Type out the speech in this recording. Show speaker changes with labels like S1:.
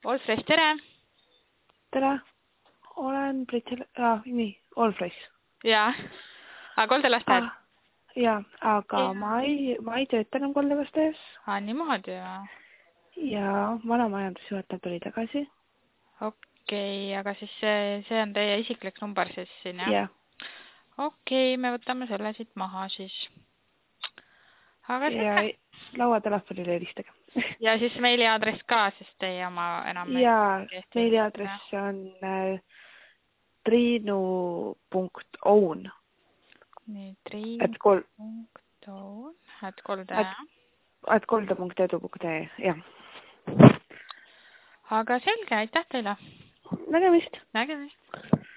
S1: Allfresh, tere!
S2: Tere, olen Priitsel, nii, Allfresh.
S1: Jaa, aga koldelasteaed?
S2: Jaa, aga ma ei tööta enam koldelastees.
S1: Niimoodi või?
S2: Ja vana majandusjuhataja tuli tagasi.
S1: Okei, aga siis see on teie isiklik number siis siin, jah?
S2: Jah.
S1: Okei, me võtame selle siit maha siis. Aga
S2: Ja
S1: selge.
S2: lauatelefonile helistage.
S1: Ja siis meiliaadress ka, sest teie oma enam
S2: Ja
S1: kehti.
S2: meiliaadress on triinu.own.
S1: Nii, triin.own,
S2: @kolde.edu.ee, jah.
S1: Aga selge, aitäh teile!
S2: Nägemist!
S1: Nägemist!